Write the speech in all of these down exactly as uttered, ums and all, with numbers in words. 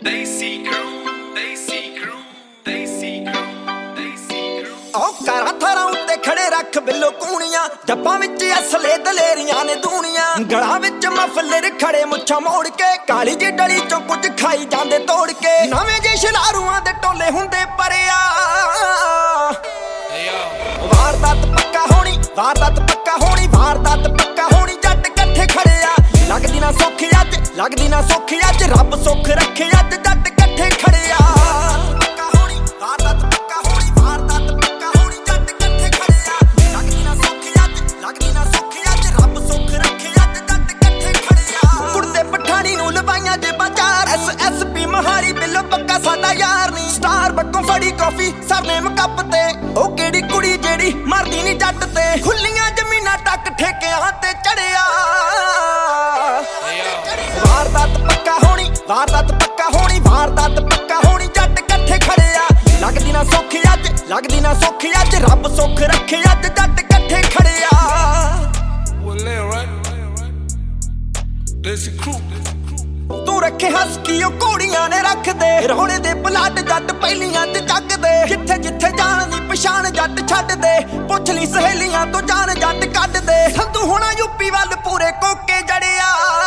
Desi crew, Desi crew, Desi crew, Desi crew। ओ कारा थारा उत्ते खड़े रख बिल्लो कूणियां, जप्पां विच असले दलेरियां ने दूनियां, गलां विच मफलर खड़े मुच्छां मोड़ के, काली जी डली चों कुछ खाई जांदे तोड़ के, नवें जे शलारूआं दे टोले हुंदे परिया। वारदात पक्का होनी, वारदात पक्का होनी, वारदात पक्का होनी, जट कट्ठे खड़े आ। लगदी ना सौखी अज, लगदी ना सौखी अज, रब सुख रखे अज, जट कट्ठे खड़े आ। पक्का होनी, वारदात पक्का होनी, वारदात पक्का होनी, जट कट्ठे खड़े आ। लगदी ना सौखी अज, लगदी ना सौखी अज, रब सुख रखे अज, जट कट्ठे खड़े आ। कुड़ते पठानी नूं लवाइयां जे बाजार, एस एस पी महारी बिल्लो पक्का साडा यार नी। स्टार बक्कों फड़ी कॉफी सरनेम कप ते, ओ केड़ी कुड़ी जेड़ी मरदी नी जट ते, खुल्लियां जमीनां टक ठेकिआं ते चढ़िया। वारदात पक्का होनी, वारदात पक्का होनी, वारदात पक्का होनी, जट कट्ठे खड़े आ। लगदी ना सौखी अज, लगदी ना सौखी अज, रब सुख रखे अज, जट कट्ठे खड़े आ। Desi crew, तू रखे हस की घोड़ियां ने रख दे, रोने दे पलाट जट पहलियां ते जग दे, जिथे जिथे जान दी पछाण जट छड्ड दे, पुछ ली सहेलियां तो जान जट कढ दे, संधू होना यूपी वल पूरे कोके जड़िया।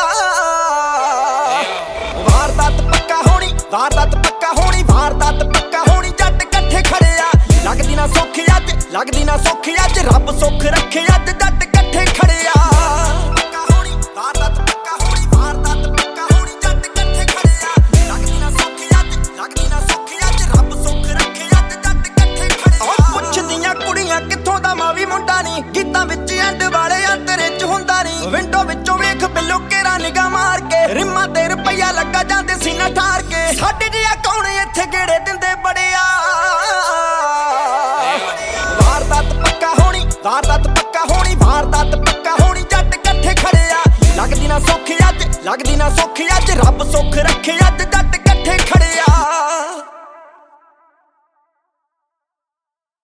वारदात पक्का होनी, वारदात पक्का होनी, वारदात पक्का होनी, जट कट्ठे खड़े आ। लगदी ना सौखी अज, लगदी ना सौखी अज, रब सुख रखे अज, जट कट्ठे खड़े आ। पक्का होनी, वारदात पक्का होनी, वारदात पक्का होनी, जट कट्ठे खड़े आ। लगदी ना सौखी अज, लगदी ना सौखी अज, रब सुख रखे अज, जट कट्ठे खड़े आ। ओ पुछदियां कुड़ियां कित्थों दा मां वी मुंडा नी, गीतां विच एंड वाले अंतरे च हुंदा नी, विंडो विचों वेख बिल्लो केरा निगाह मार के, रिम्मां ते रुपया लगा जांदे सीना ठार के, साडे जिहा कौन इत्थे गेड़े दिंदे बड़िया। वारदात पक्का होनी, वारदात पक्का होनी, वारदात पक्का होनी, जट कट्ठे खड़े आ। लगदी ना सौखी अज, लगदी ना सौखी अज, रब सुख रखे अज, जट कट्ठे खड़े आ।